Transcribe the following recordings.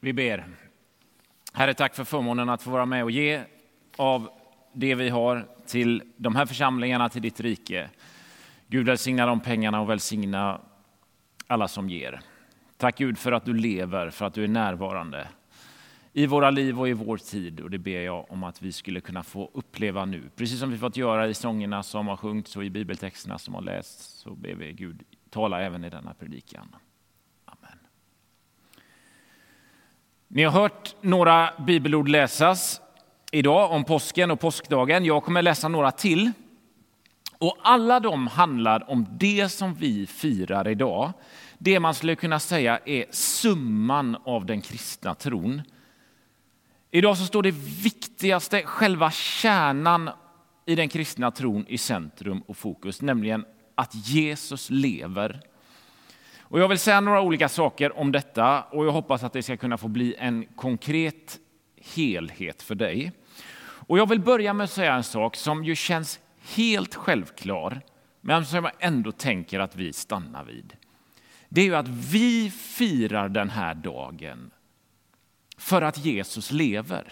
Vi ber. Herre, tack för förmånen att få vara med och ge av det vi har till de här församlingarna, till ditt rike. Gud, välsigna de pengarna och välsigna alla som ger. Tack Gud för att du lever, för att du är närvarande i våra liv och i vår tid. Och det ber jag om att vi skulle kunna få uppleva nu. Precis som vi fått göra i sångerna som har sjungits och i bibeltexterna som har lästs, så ber vi Gud tala även i denna predikan. Amen. Ni har hört några bibelord läsas idag om påsken och påskdagen. Jag kommer läsa några till. Och alla de handlar om det som vi firar idag. Det man skulle kunna säga är summan av den kristna tron. Idag så står det viktigaste, själva kärnan i den kristna tron i centrum och fokus, nämligen att Jesus lever. Och jag vill säga några olika saker om detta och jag hoppas att det ska kunna få bli en konkret helhet för dig. Och jag vill börja med att säga en sak som ju känns helt självklar, men som jag ändå tänker att vi stannar vid. Det är ju att vi firar den här dagen för att Jesus lever.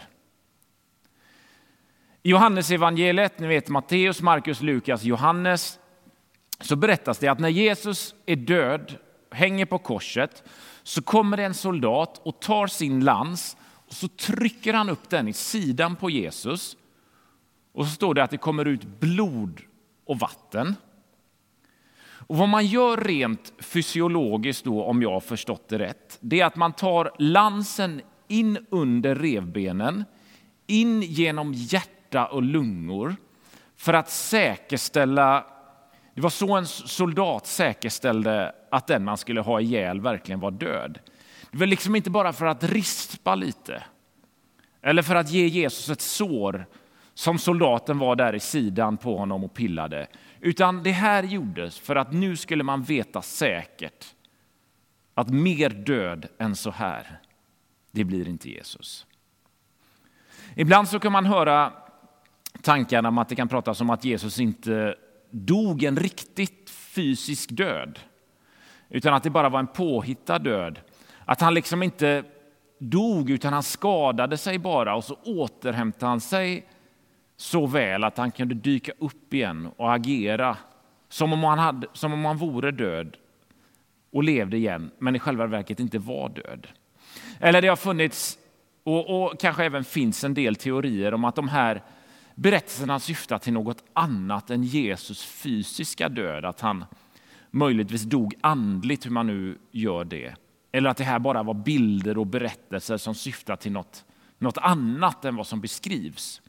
I Johannes evangeliet, ni vet Matteus, Markus, Lukas, Johannes, så berättas det att när Jesus är död, hänger på korset, så kommer det en soldat och tar sin lans och så trycker han upp den i sidan på Jesus. Och så står det att det kommer ut blod och vatten. Och vad man gör rent fysiologiskt då, om jag har förstått det rätt, det är att man tar lansen in under revbenen, in genom hjärta och lungor för att säkerställa. Det var så en soldat säkerställde att den man skulle ha ihjäl verkligen var död. Det var liksom inte bara för att rispa lite eller för att ge Jesus ett sår som soldaten var där i sidan på honom och pillade. Utan det här gjordes för att nu skulle man veta säkert att mer död än så här, det blir inte Jesus. Ibland så kan man höra tankarna om att det kan pratas om att Jesus inte dog en riktigt fysisk död, utan att det bara var en påhittad död. Att han liksom inte dog utan han skadade sig bara och så återhämtade han sig så väl att han kunde dyka upp igen och agera som om han vore död och levde igen, men i själva verket inte var död. Eller det har funnits och kanske även finns en del teorier om att de här berättelserna syftar till något annat än Jesus fysiska död, att han möjligtvis dog andligt, hur man nu gör det. Eller att det här bara var bilder och berättelser som syftar till något annat än vad som beskrivs.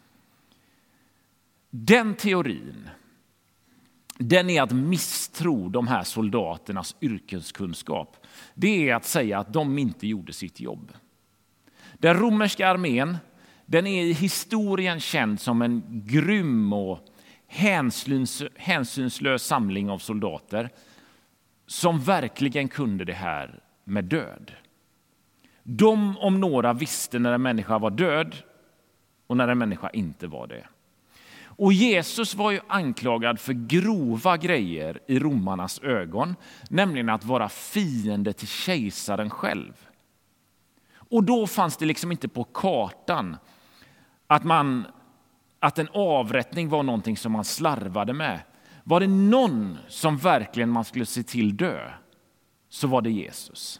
Den teorin, den är att misstro de här soldaternas yrkeskunskap. Det är att säga att de inte gjorde sitt jobb. Den romerska armén, den är i historien känd som en grym och hänsynslös samling av soldater som verkligen kunde det här med död. De om några visste när en människa var död och när en människa inte var det. Och Jesus var ju anklagad för grova grejer i romarnas ögon, nämligen att vara fiende till kejsaren själv. Och då fanns det liksom inte på kartan att en avrättning var någonting som man slarvade med. Var det någon som verkligen man skulle se till dö, så var det Jesus.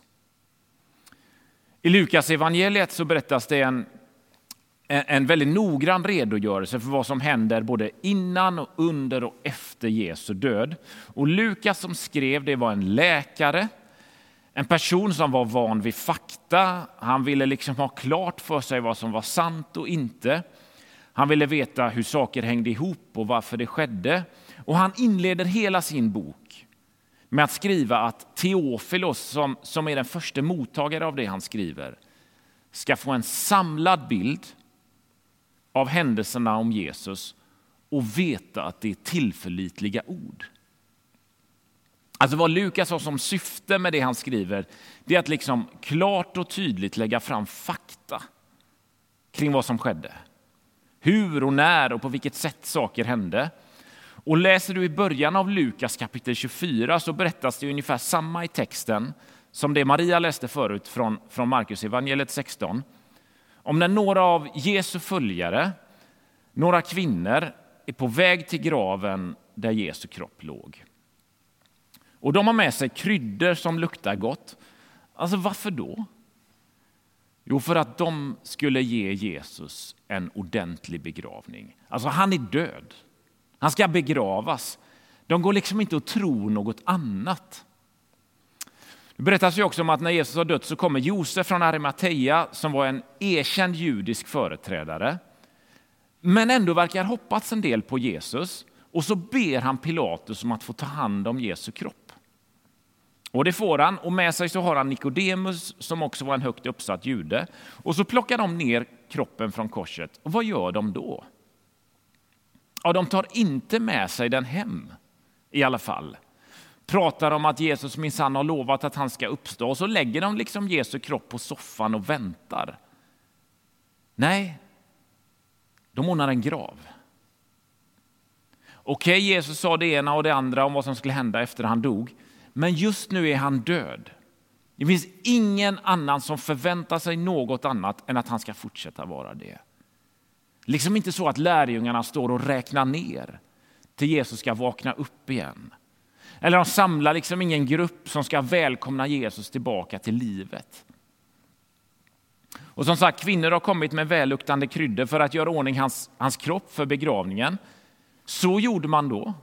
I Lukas evangeliet så berättas det en väldigt noggrann redogörelse för vad som händer både innan och under och efter Jesu död. Och Lukas som skrev, det var en läkare, en person som var van vid fakta. Han ville liksom ha klart för sig vad som var sant och inte. Han ville veta hur saker hängde ihop och varför det skedde. Och han inleder hela sin bok med att skriva att Teofilos, som är den första mottagare av det han skriver, ska få en samlad bild av händelserna om Jesus och veta att det är tillförlitliga ord. Alltså vad Lukas har som syfte med det han skriver, det är att liksom klart och tydligt lägga fram fakta kring vad som skedde. Hur och när och på vilket sätt saker hände. Och läser du i början av Lukas kapitel 24 så berättas det ungefär samma i texten som det Maria läste förut från Markus evangeliet 16, om när några av Jesu följare, några kvinnor, är på väg till graven där Jesu kropp låg. Och de har med sig kryddor som luktar gott. Alltså varför då? Jo, för att de skulle ge Jesus en ordentlig begravning. Alltså han är död. Han ska begravas. De går liksom inte att tro något annat. Det berättas ju också om att när Jesus har dött så kommer Josef från Arimatea som var en erkänd judisk företrädare. Men ändå verkar hoppats en del på Jesus. Och så ber han Pilatus om att få ta hand om Jesu kropp. Och det får han, och med sig så har han Nikodemus som också var en högt uppsatt jude. Och så plockar de ner kroppen från korset. Och vad gör de då? Ja, de tar inte med sig den hem i alla fall. Pratar om att Jesus minsann har lovat att han ska uppstå. Och så lägger de liksom Jesu kropp på soffan och väntar. Nej, de ordnar en grav. Okej, Jesus sa det ena och det andra om vad som skulle hända efter han dog. Men just nu är han död. Det finns ingen annan som förväntar sig något annat än att han ska fortsätta vara det. Liksom inte så att lärjungarna står och räknar ner till Jesus ska vakna upp igen. Eller de samlar liksom ingen grupp som ska välkomna Jesus tillbaka till livet. Och som sagt, kvinnor har kommit med välluktande kryddor för att göra ordning hans kropp för begravningen. Så gjorde man då.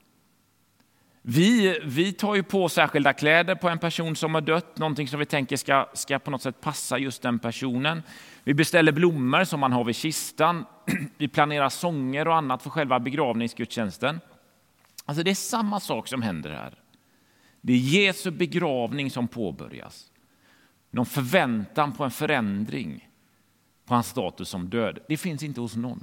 Vi tar ju på särskilda kläder på en person som har dött, någonting som vi tänker ska på något sätt passa just den personen. Vi beställer blommor som man har vid kistan. Vi planerar sånger och annat för själva begravningsgudstjänsten. Alltså det är samma sak som händer här. Det är Jesu begravning som påbörjas. Någon förväntan på en förändring på hans status som död. Det finns inte hos någon.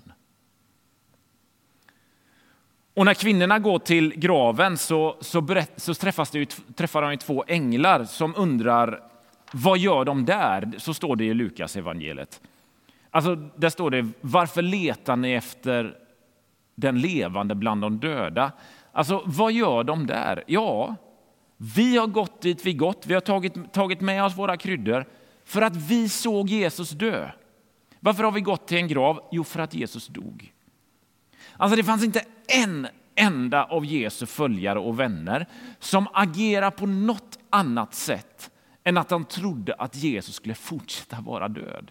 Och när kvinnorna går till graven så träffar de två änglar som undrar, vad gör de där? Så står det i Lukas evangeliet. Alltså där står det, varför letar ni efter den levande bland de döda? Alltså vad gör de där? Ja, vi har gått dit vi gått. Vi har tagit med oss våra kryddor för att vi såg Jesus dö. Varför har vi gått till en grav? Jo, för att Jesus dog. Alltså det fanns inte en enda av Jesu följare och vänner som agerar på något annat sätt än att de trodde att Jesus skulle fortsätta vara död.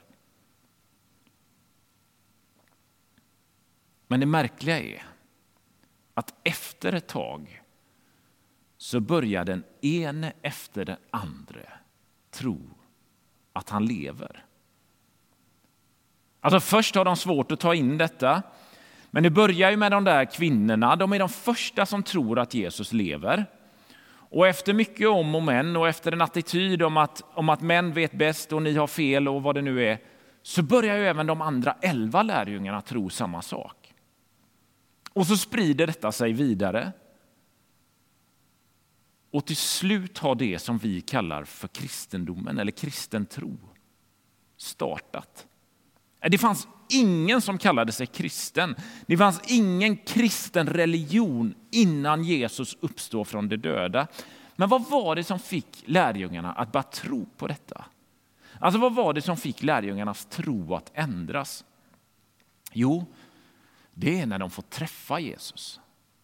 Men det märkliga är att efter ett tag så börjar den ene efter den andra tro att han lever. Alltså först har de svårt att ta in detta. Men det börjar ju med de där kvinnorna. De är de första som tror att Jesus lever. Och efter mycket om och men och efter en attityd om att män vet bäst och ni har fel och vad det nu är, så börjar ju även de andra 11 lärjungarna tro samma sak. Och så sprider detta sig vidare. Och till slut har det som vi kallar för kristendomen eller kristen tro startat. Det fanns ingen som kallade sig kristen. Det fanns ingen kristen religion innan Jesus uppstod från de döda. Men vad var det som fick lärjungarna att bara tro på detta? Alltså vad var det som fick lärjungarnas tro att ändras? Jo, det är när de får träffa Jesus.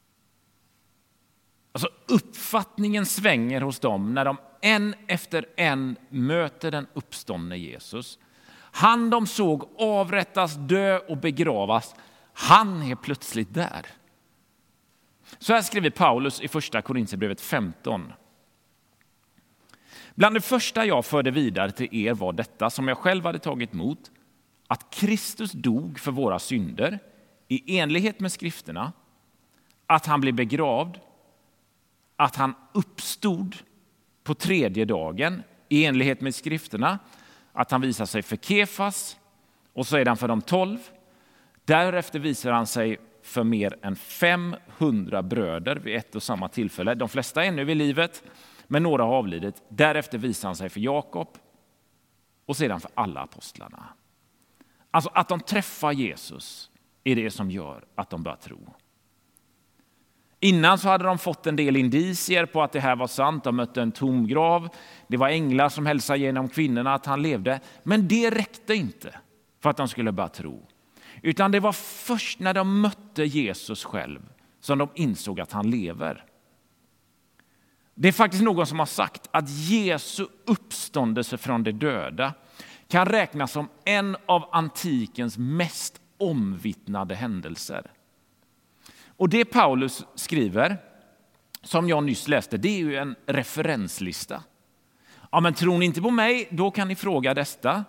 Alltså uppfattningen svänger hos dem när de en efter en möter den uppståndne Jesus. Han de såg avrättas, dö och begravas, han är plötsligt där. Så här skriver Paulus i första Korinthierbrevet 15. Bland det första jag förde vidare till er var detta som jag själv hade tagit emot, att Kristus dog för våra synder i enlighet med skrifterna, att han blev begravd, att han uppstod på 3:e dagen i enlighet med skrifterna, att han visar sig för Kefas och sedan för de 12. Därefter visar han sig för mer än 500 bröder vid ett och samma tillfälle. De flesta är ännu vid livet, men några har avlidit. Därefter visar han sig för Jakob och sedan för alla apostlarna. Alltså att de träffar Jesus är det som gör att de börjar tro. Innan så hade de fått en del indicier på att det här var sant. De mötte en tom grav. Det var änglar som hälsade genom kvinnorna att han levde. Men det räckte inte för att de skulle börja tro. Utan det var först när de mötte Jesus själv som de insåg att han lever. Det är faktiskt någon som har sagt att Jesu uppståndelse från de döda kan räknas som en av antikens mest omvittnade händelser. Och det Paulus skriver, som jag nyss läste, det är ju en referenslista. Ja, men tror ni inte på mig, då kan ni fråga detta.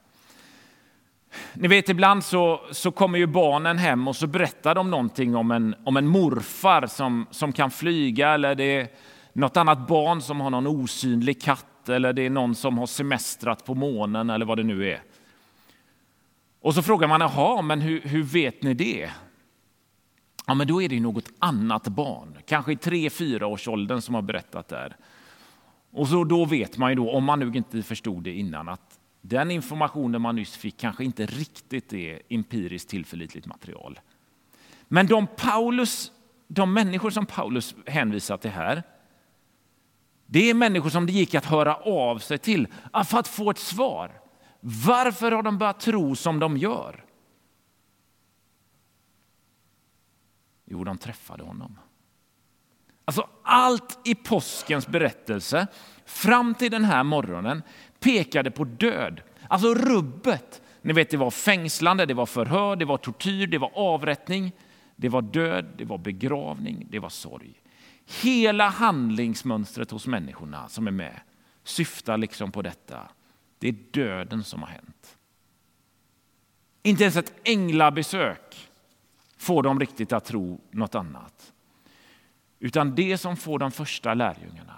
Ni vet, ibland så kommer ju barnen hem och så berättar de någonting om en morfar som kan flyga, eller det är något annat barn som har någon osynlig katt, eller det är någon som har semestrat på månen eller vad det nu är. Och så frågar man, jaha, men hur vet ni det? Ja, men då är det något annat barn, kanske i 3-4 års åldern som har berättat där. Och så då vet man ju då, om man nu inte förstod det innan, att den informationen man nyss fick kanske inte riktigt är empiriskt tillförlitligt material. Men de människor som Paulus hänvisar till här, det är människor som det gick att höra av sig till för att få ett svar. Varför har de börjat tro som de gör? Jo, de träffade honom. Alltså allt i påskens berättelse fram till den här morgonen pekade på död. Alltså rubbet. Ni vet, det var fängslande, det var förhör, det var tortyr, det var avrättning. Det var död, det var begravning, det var sorg. Hela handlingsmönstret hos människorna som är med syftar liksom på detta. Det är döden som har hänt. Inte ens ett änglabesök får de riktigt att tro något annat. Utan det som får de första lärjungarna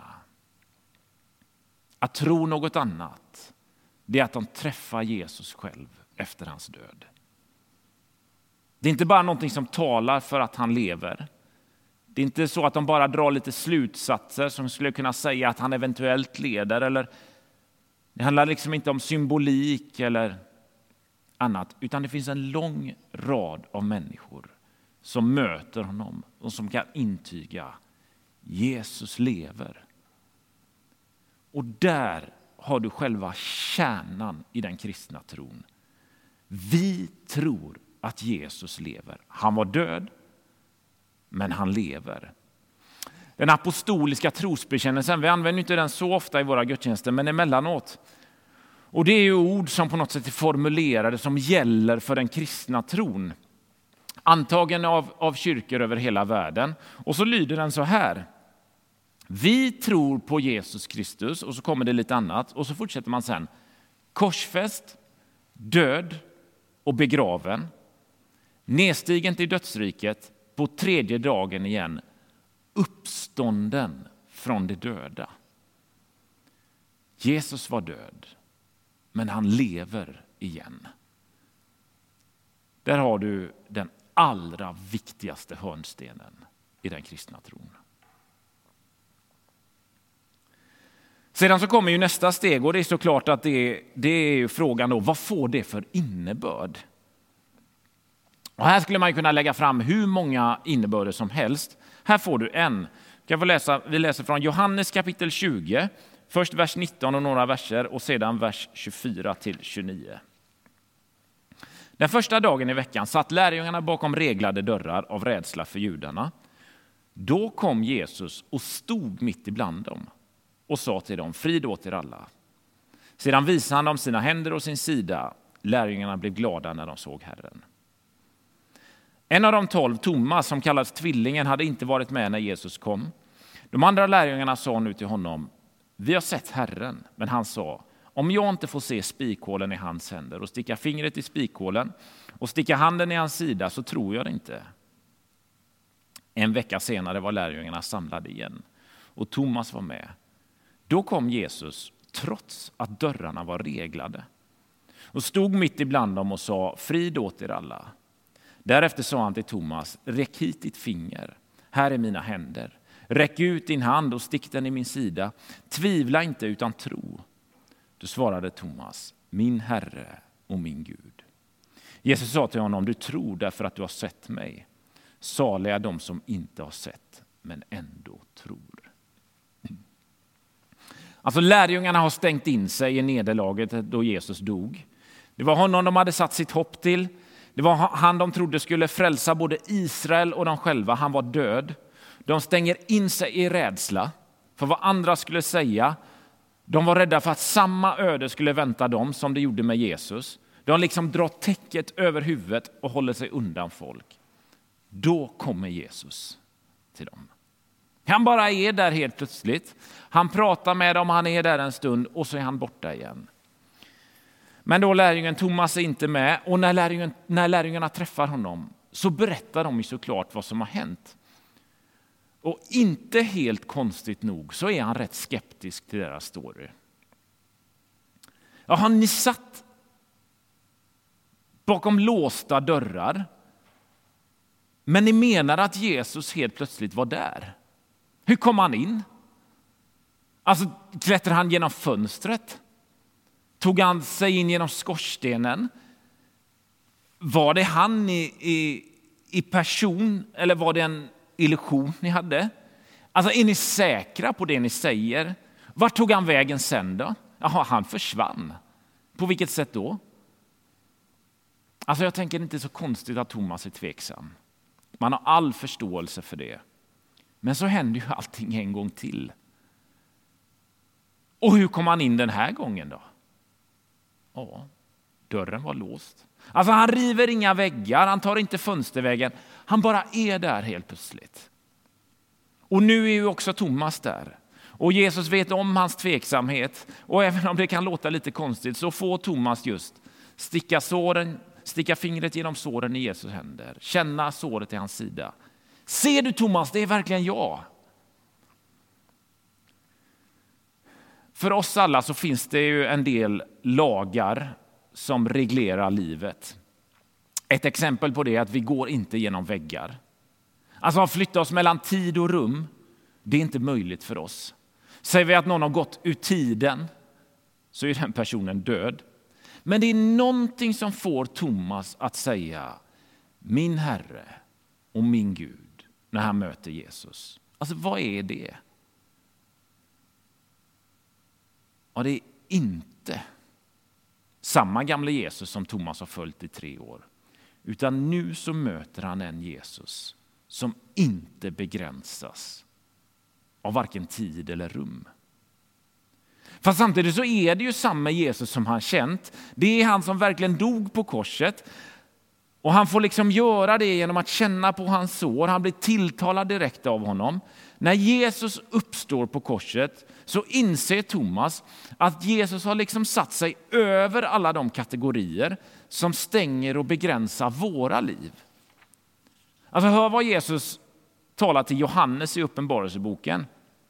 att tro något annat, det är att de träffar Jesus själv efter hans död. Det är inte bara någonting som talar för att han lever. Det är inte så att de bara drar lite slutsatser som skulle kunna säga att han eventuellt leder. Eller det handlar liksom inte om symbolik eller annat, utan det finns en lång rad av människor som möter honom och som kan intyga Jesus lever. Och där har du själva kärnan i den kristna tron. Vi tror att Jesus lever. Han var död, men han lever. Den apostoliska trosbekännelsen, vi använder inte den så ofta i våra gudstjänster, men emellanåt. Och det är ju ord som på något sätt är formulerade som gäller för den kristna tron. Antagen av kyrkor över hela världen. Och så lyder den så här. Vi tror på Jesus Kristus, och så kommer det lite annat. Och så fortsätter man sen. Korsfäst, död och begraven. Nedstigen till dödsriket, på 3:e dagen igen. Uppstånden från de döda. Jesus var död, men han lever igen. Där har du den allra viktigaste hörnstenen i den kristna tron. Sedan så kommer ju nästa steg, och det är såklart att det är ju frågan då, vad får det för innebörd? Och här skulle man kunna lägga fram hur många innebörder som helst. Här får du en. Vi läser från Johannes kapitel 20, först vers 19 och några verser och sedan vers 24 till 29. Den första dagen i veckan satt lärjungarna bakom reglade dörrar av rädsla för judarna. Då kom Jesus och stod mitt ibland dem och sa till dem, frid åt er alla. Sedan visade han dem sina händer och sin sida. Lärjungarna blev glada när de såg Herren. En av de 12, Thomas, som kallades tvillingen, hade inte varit med när Jesus kom. De andra lärjungarna sa nu till honom, vi har sett Herren. Men han sa, om jag inte får se spikhålen i hans händer och sticka fingret i spikhålen och sticka handen i hans sida, så tror jag det inte. En vecka senare var lärjungarna samlade igen och Thomas var med. Då kom Jesus trots att dörrarna var reglade och stod mitt ibland dem och sa, frid åt er alla. Därefter sa han till Thomas, räck hit ditt finger, här är mina händer. Räck ut din hand och stick den i min sida. Tvivla inte utan tro. Då svarade Thomas, min Herre och min Gud. Jesus sa till honom, du tror därför att du har sett mig. Saliga de som inte har sett men ändå tror. Alltså lärjungarna har stängt in sig i nederlaget då Jesus dog. Det var honom de hade satt sitt hopp till. Det var han de trodde skulle frälsa både Israel och de själva. Han var död. De stänger in sig i rädsla för vad andra skulle säga. De var rädda för att samma öde skulle vänta dem som det gjorde med Jesus. De liksom drar täcket över huvudet och håller sig undan folk. Då kommer Jesus till dem. Han bara är där helt plötsligt. Han pratar med dem, han är där en stund och så är han borta igen. Men då lärjungen Thomas är inte med, och när lärjungarna träffar honom så berättar de ju såklart vad som har hänt. Och inte helt konstigt nog så är han rätt skeptisk till deras story. Ja, har ni satt bakom låsta dörrar, men ni menar att Jesus helt plötsligt var där? Hur kom han in? Alltså, klättrade han genom fönstret? Tog han sig in genom skorstenen? Var det han i person, eller var det en illusion ni hade? Alltså, är ni säkra på det ni säger? Vart tog han vägen sen då? Jaha, han försvann. På vilket sätt då? Alltså, jag tänker inte så konstigt att Thomas är tveksam. Man har all förståelse för det. Men så händer ju allting en gång till. Och hur kom han in den här gången då? Ja, dörren var låst. Alltså, han river inga väggar, han tar inte fönstervägen. Han bara är där helt plötsligt. Och nu är ju också Thomas där. Och Jesus vet om hans tveksamhet. Och även om det kan låta lite konstigt så får Thomas just sticka fingret genom såren i Jesus händer. Känna såret i hans sida. Ser du Thomas, det är verkligen jag. För oss alla så finns det ju en del lagar som reglerar livet. Ett exempel på det är att vi går inte genom väggar. Alltså att flytta oss mellan tid och rum, det är inte möjligt för oss. Säger vi att någon har gått ur tiden så är den personen död. Men det är någonting som får Thomas att säga min Herre och min Gud när han möter Jesus. Alltså vad är det? Ja, det är inte samma gamla Jesus som Thomas har följt i 3 år. Utan nu så möter han en Jesus som inte begränsas av varken tid eller rum. Fast samtidigt så är det ju samma Jesus som han känt. Det är han som verkligen dog på korset. Och han får liksom göra det genom att känna på hans sår. Han blir tilltalad direkt av honom. När Jesus uppstår på korset så inser Thomas att Jesus har liksom satt sig över alla de kategorier som stänger och begränsar våra liv. Alltså hör vad Jesus talar till Johannes i Uppenbarelseboken.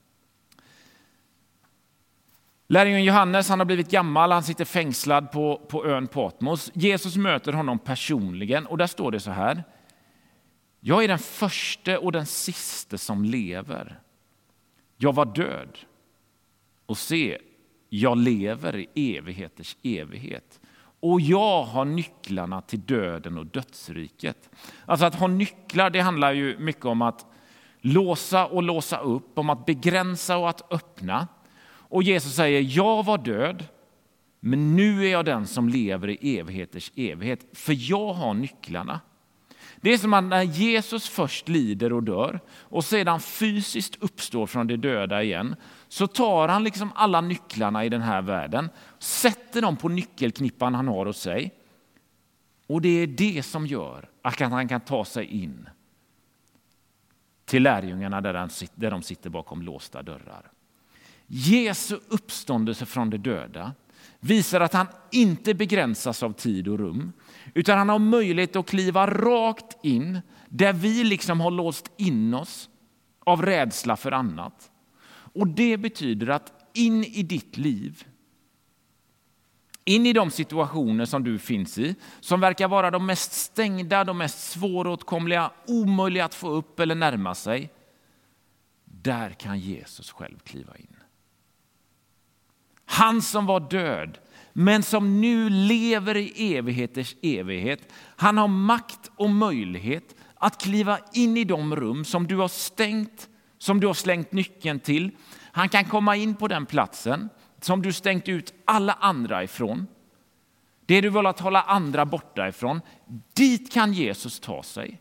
Lärjungen Johannes, han har blivit gammal, han sitter fängslad på ön Patmos. Jesus möter honom personligen och där står det så här. Jag är den första och den sista som lever. Jag var död. Och se, jag lever i evigheters evighet. Och jag har nycklarna till döden och dödsriket. Alltså att ha nycklar, det handlar ju mycket om att låsa och låsa upp, om att begränsa och att öppna. Och Jesus säger, jag var död, men nu är jag den som lever i evigheters evighet, för jag har nycklarna. Det är som att när Jesus först lider och dör och sedan fysiskt uppstår från de döda igen, så tar han liksom alla nycklarna i den här världen, sätter dem på nyckelknippan han har hos sig. Och det är det som gör att han kan ta sig in till lärjungarna där de sitter bakom låsta dörrar. Jesu uppståndelse från de döda visar att han inte begränsas av tid och rum, utan han har möjlighet att kliva rakt in där vi liksom har låst in oss av rädsla för annat. Och det betyder att in i ditt liv, in i de situationer som du finns i, som verkar vara de mest stängda, de mest svåråtkomliga, omöjliga att få upp eller närma sig, där kan Jesus själv kliva in. Han som var död, men som nu lever i evigheters evighet. Han har makt och möjlighet att kliva in i de rum som du har stängt som du har slängt nyckeln till. Han kan komma in på den platsen som du stängt ut alla andra ifrån. Det du vill att hålla andra borta ifrån. Dit kan Jesus ta sig.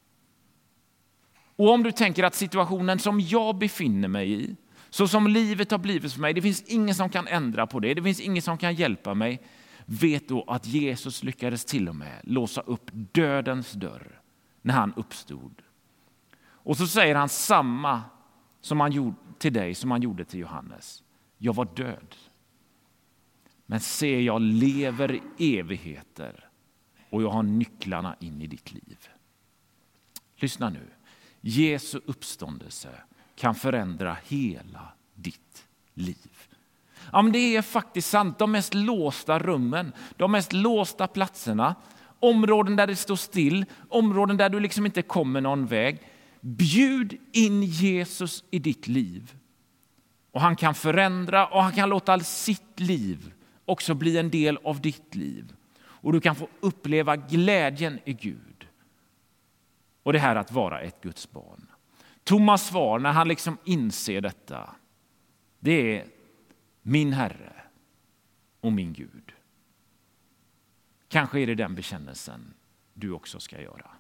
Och om du tänker att situationen som jag befinner mig i, så som livet har blivit för mig, det finns ingen som kan ändra på det. Det finns ingen som kan hjälpa mig. Vet då att Jesus lyckades till och med låsa upp dödens dörr när han uppstod. Och så säger han samma som han gjorde till dig som han gjorde till Johannes. Jag var död. Men se, jag lever i evigheter och jag har nycklarna in i ditt liv. Lyssna nu. Jesu uppståndelse kan förändra hela ditt liv. Ja, men det är faktiskt sant. De mest låsta rummen, de mest låsta platserna, områden där det står still, områden där du liksom inte kommer någon väg. Bjud in Jesus i ditt liv. Och han kan förändra och han kan låta sitt liv också bli en del av ditt liv. Och du kan få uppleva glädjen i Gud. Och det här att vara ett Guds barn. Thomas svar när han liksom inser detta, det är min Herre och min Gud. Kanske är det den bekännelsen du också ska göra.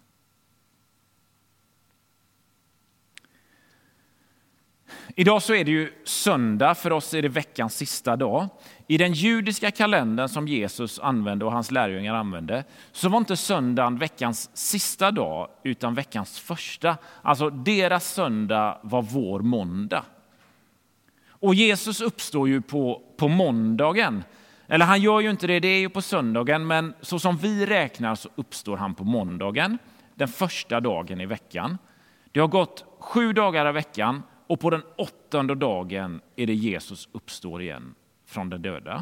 Idag så är det ju söndag, för oss är det veckans sista dag. I den judiska kalendern som Jesus använde och hans lärjungar använde, så var inte söndagen veckans sista dag utan veckans första. Alltså deras söndag var vår måndag. Och Jesus uppstår ju på måndagen. Eller han gör ju inte det, det är ju på söndagen, men så som vi räknar så uppstår han på måndagen, den första dagen i veckan. Det har gått 7 dagar i veckan. Och på den 8:e dagen är det Jesus uppstår igen från de döda.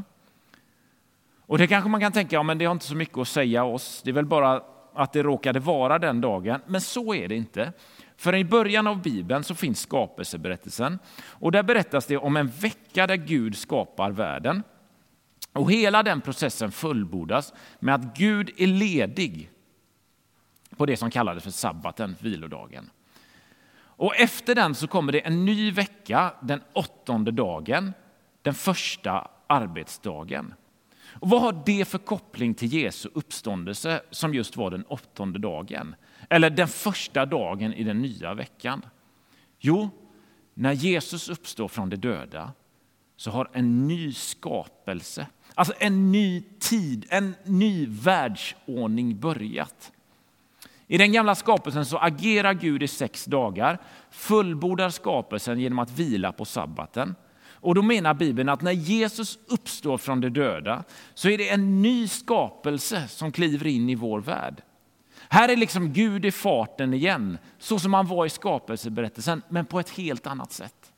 Och det kanske man kan tänka, ja, men det har inte så mycket att säga oss. Det är väl bara att det råkade vara den dagen. Men så är det inte. För i början av Bibeln så finns skapelseberättelsen. Och där berättas det om en vecka där Gud skapar världen. Och hela den processen fullbordas med att Gud är ledig på det som kallades för sabbaten, vilodagen. Och efter den så kommer det en ny vecka, den 8:e dagen, den första arbetsdagen. Och vad har det för koppling till Jesu uppståndelse som just var den 8:e dagen? Eller den första dagen i den nya veckan? Jo, när Jesus uppstår från de döda så har en ny skapelse, alltså en ny tid, en ny världsordning börjat. I den gamla skapelsen så agerar Gud i 6 dagar, fullbordar skapelsen genom att vila på sabbaten. Och då menar Bibeln att när Jesus uppstår från de döda så är det en ny skapelse som kliver in i vår värld. Här är liksom Gud i farten igen, så som han var i skapelseberättelsen, men på ett helt annat sätt.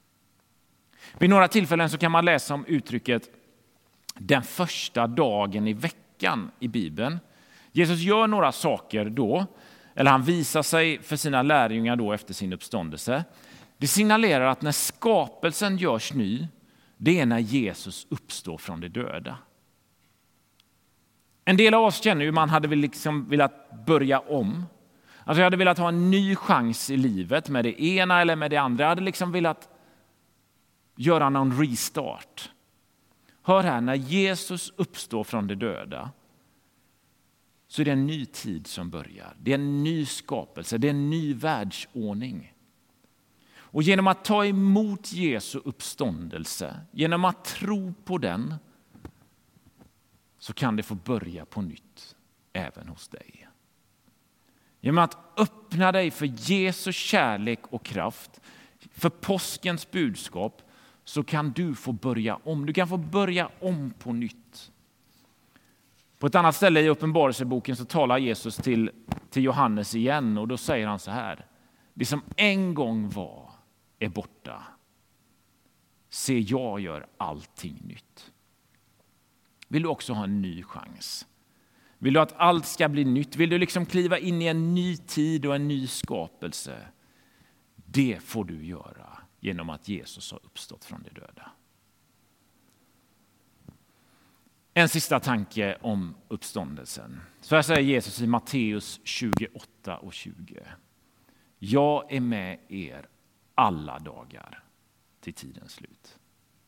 Vid några tillfällen så kan man läsa om uttrycket den första dagen i veckan i Bibeln. Jesus gör några saker då, eller han visar sig för sina lärjungar då efter sin uppståndelse. Det signalerar att när skapelsen görs ny, det är när Jesus uppstår från de döda. En del av oss känner ju att man hade liksom velat börja om. Alltså jag hade velat ha en ny chans i livet med det ena eller med det andra. Jag hade liksom velat göra någon restart. Hör här, när Jesus uppstår från de döda så är det en ny tid som börjar. Det är en ny skapelse, det är en ny världsordning. Och genom att ta emot Jesu uppståndelse, genom att tro på den, så kan det få börja på nytt även hos dig. Genom att öppna dig för Jesu kärlek och kraft, för påskens budskap, så kan du få börja om. Du kan få börja om på nytt. På ett annat ställe i Uppenbarelseboken så talar Jesus till Johannes igen, och då säger han så här: det som en gång var är borta. Se, jag gör allting nytt. Vill du också ha en ny chans? Vill du att allt ska bli nytt? Vill du liksom kliva in i en ny tid och en ny skapelse? Det får du göra genom att Jesus har uppstått från de döda. En sista tanke om uppståndelsen. Så här säger Jesus i Matteus 28 och 20. Jag är med er alla dagar till tidens slut.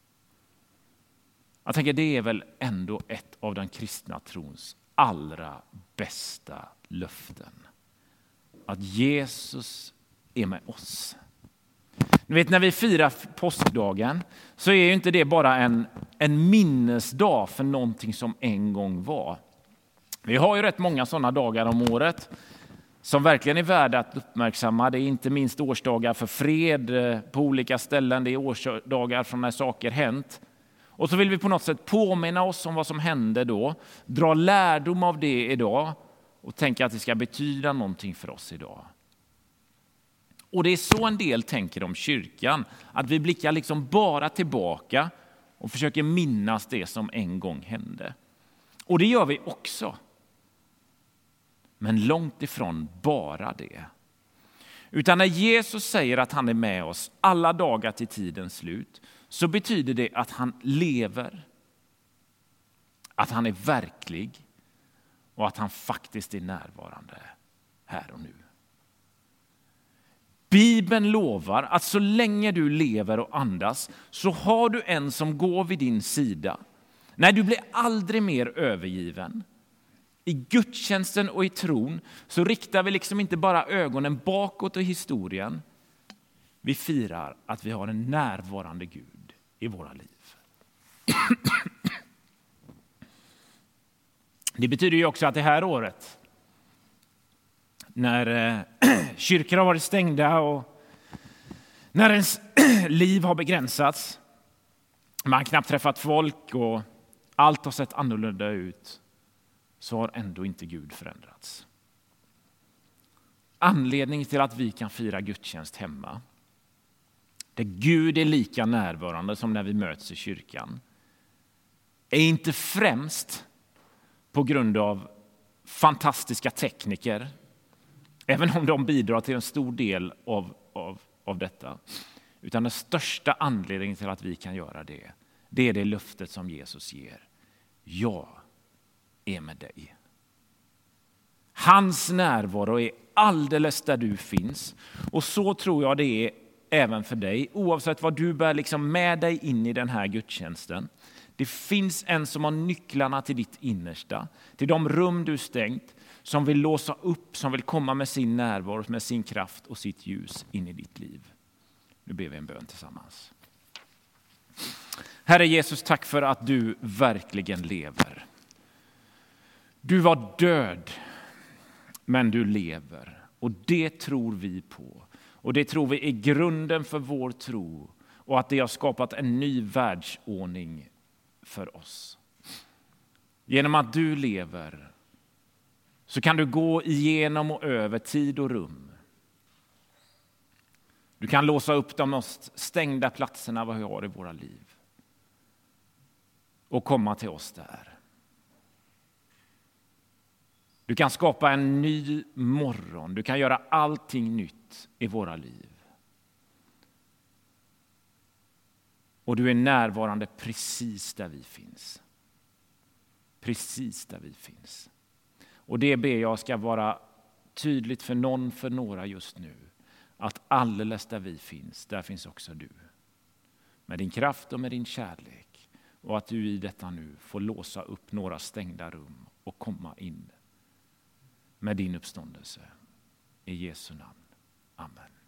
Jag tänker det är väl ändå ett av den kristna trons allra bästa löften. Att Jesus är med oss. Ni vet, när vi firar påskdagen så är ju inte det bara en minnesdag för någonting som en gång var. Vi har ju rätt många sådana dagar om året som verkligen är värda att uppmärksamma. Det är inte minst årsdagar för fred på olika ställen. Det är årsdagar från när saker hänt. Och så vill vi på något sätt påminna oss om vad som hände då. Dra lärdom av det idag och tänka att det ska betyda någonting för oss idag. Och det är så en del tänker om kyrkan. Att vi blickar liksom bara tillbaka och försöker minnas det som en gång hände. Och det gör vi också. Men långt ifrån bara det. Utan när Jesus säger att han är med oss alla dagar till tidens slut, så betyder det att han lever, att han är verklig och att han faktiskt är närvarande här och nu. Bibeln lovar att så länge du lever och andas så har du en som går vid din sida. Nej, du blir aldrig mer övergiven. I gudstjänsten och i tron så riktar vi liksom inte bara ögonen bakåt i historien. Vi firar att vi har en närvarande Gud i våra liv. Det betyder ju också att det här året, när kyrkor har varit stängda och när ens liv har begränsats, man knappt träffat folk och allt har sett annorlunda ut, så har ändå inte Gud förändrats. Anledningen till att vi kan fira gudstjänst hemma, där Gud är lika närvarande som när vi möts i kyrkan, är inte främst på grund av fantastiska tekniker, även om de bidrar till en stor del av detta. Utan den största anledningen till att vi kan göra det är det löftet som Jesus ger. Jag är med dig. Hans närvaro är alldeles där du finns. Och så tror jag det är även för dig. Oavsett vad du bär liksom med dig in i den här gudstjänsten. Det finns en som har nycklarna till ditt innersta. Till de rum du stängt. Som vill låsa upp, som vill komma med sin närvaro, med sin kraft och sitt ljus in i ditt liv. Nu ber vi en bön tillsammans. Herre Jesus, tack för att du verkligen lever. Du var död, men du lever. Och det tror vi på. Och det tror vi är grunden för vår tro. Och att det har skapat en ny världsordning för oss. Genom att du lever så kan du gå igenom och över tid och rum. Du kan låsa upp de mest stängda platserna vad vi har i våra liv. Och komma till oss där. Du kan skapa en ny morgon. Du kan göra allting nytt i våra liv. Och du är närvarande precis där vi finns. Precis där vi finns. Och det ber jag ska vara tydligt för några just nu. Att alldeles där vi finns, där finns också du. Med din kraft och med din kärlek. Och att du i detta nu får låsa upp några stängda rum och komma in med din uppståndelse. I Jesu namn. Amen.